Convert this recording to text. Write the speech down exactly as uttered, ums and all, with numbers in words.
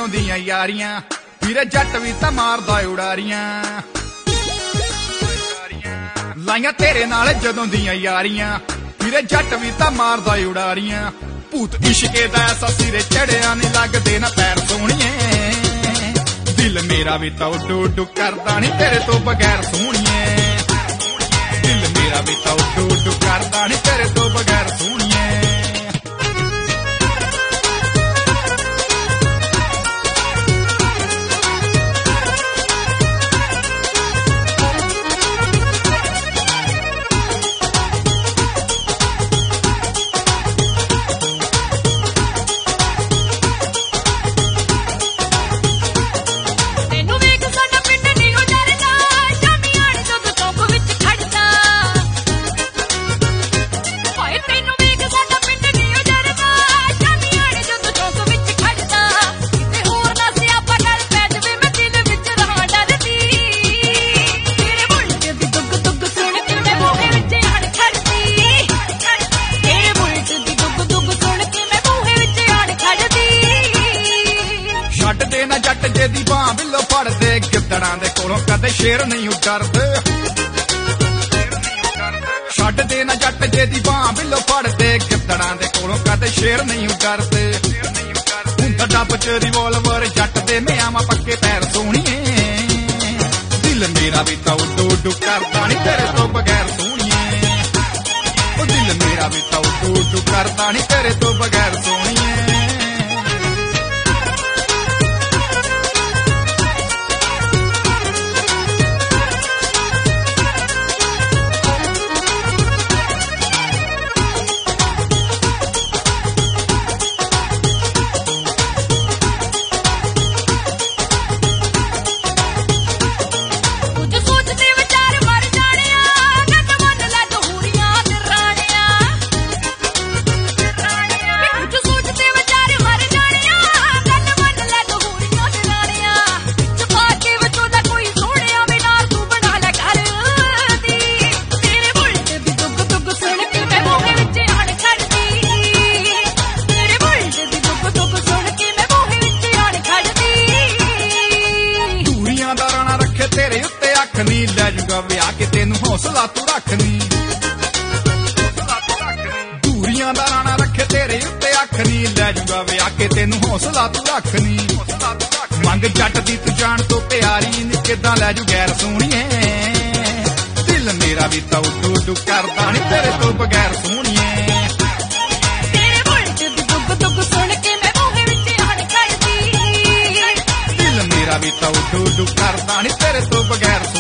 ਜਦੋਂ ਦੀਆਂ ਯਾਰੀਆਂ ਵੀਰੇ ਜੱਟ ਵੀ ਤਾਂ ਮਾਰਦਾ ਉਡਾਰੀਆਂ ਲਾਈਆਂ ਤੇਰੇ ਨਾਲ ਜਦੋਂ ਦੀਆਂ ਯਾਰੀਆਂ ਵੀਰੇ ਜੱਟ ਵੀ ਤਾਂ ਮਾਰਦਾ ਉਡਾਰੀਆਂ ਭੂਤ ਇਸ਼ਕੇ ਦਾ ਐਸਾ ਸਿਰੇ ਚੜਿਆ ਨੀ ਲੱਗਦੇ ਨਾ ਪੈਰ ਸੋਹਣੀਏ ਦਿਲ ਮੇਰਾ ਵੀ ਤਾਂ ਉੱਡੂ ਉੱਡੂ ਕਰਦਾ ਨੀ ਤੇਰੇ ਤੋਂ ਬਗੈਰ ਸੋਹਣੀਏ ਦਿਲ ਮੇਰਾ ਵੀ ਤਾਂ ਉੱਡੂ ਉੱਡੂ ਕਰਦਾ ਨੀ ਤੇਰੇ ਤੋਂ ਬਗੈਰ ਸੋਹਣੀਏ ਜੱਟ ਜੇ ਦੀ ਬਾਂਹ ਬਿੱਲੋ ਫੜਦੇ ਗਿੱਦੜਾਂ ਦੇ ਕੋਲੋਂ ਕਦੇ ਸ਼ੇਰ ਨਹੀਂ ਡਰਦੇ ਛੱਡ ਦੇ ਨਾ ਜੱਟ ਜੇ ਦੀ ਬਾਂਹ ਬਿੱਲੋ ਫੜਦੇ ਗਿੱਦੜਾਂ ਦੇ ਕੋਲੋਂ ਕਦੇ ਸ਼ੇਰ ਨਹੀਂ ਡਰਦੇ ਹੁਣ ਤਾਂ ਡੱਬ ਚ ਰਿਵੋਲਵਰ ਜੱਟ ਦੇ ਮਿਆਵਾਂ ਪੱਕੇ ਪੈਰ ਸੋਹਣੀਏ ਦਿਲ ਮੇਰਾ ਵੀ ਤਾਂ ਉੱਡੂ ਉੱਡੂ ਕਰਦਾ ਨੀ ਤੇਰੇ ਤੋਂ ਬਗੈਰ ਸੋਹਣੀਏ ਉਹ ਦਿਲ ਮੇਰਾ ਵੀ ਤਾਂ ਉੱਡੂ ਉੱਡੂ ਕਰਦਾ ਨੀ ਤੇਰੇ ਤੋਂ ਬਗੈਰ ਸੋਹਣੀਏ ਤੇਰੇ ਉੱਤੇ ਅੱਖ ਨੀ ਲੈ ਜੂਗਾ ਵਿਆਹ ਕੇ ਤੈਨੂੰ ਹੌਸਲਾ ਤੂੰ ਰੱਖਨੀ ਦੂਰੀਆਂ ਦਾ ਰਾਣਾ ਰੱਖੇ ਤੇਰੇ ਉੱਤੇ ਅੱਖ ਨੀ ਲੈ ਜੂਗਾ ਵਿਆਹ ਕੇ ਤੈਨੂੰ ਹੌਸਲਾ ਤੂੰ ਰੱਖਨੀ ਮੰਗ ਜੱਟ ਦੀ ਤੂੰ ਜਾਣ ਤੋਂ ਪਿਆਰੀ ਨੀ ਕਿੱਦਾਂ ਲੈ ਜੂ ਗੈਰ ਸੋਹਣੀਏ ਦਿਲ ਮੇਰਾ ਵੀ ਤਾਂ ਉੱਡੂ ਉੱਡੂ ਕਰਦਾ ਨੀ ਤੇਰੇ ਤੋਂ ਬਗੈਰ ਸੋਹਣੀਏ ਤੇਰੇ ਬੁਲਟ ਦੀ ਦੁੱਗ ਦੁੱਗ ਸੁਣ ਕੇ ਮੈਂ ਮੂਹੇ ਵਿੱਚ ਆਣ ਖੜਦੀ ਦਿਲ ਮੇਰਾ ਵੀ ਤਾਂ ਉੱਡੂ ਉੱਡੂ ਕਰਦਾ ਨੀ ਤੇਰੇ ਤੋਂ ਬਗੈਰ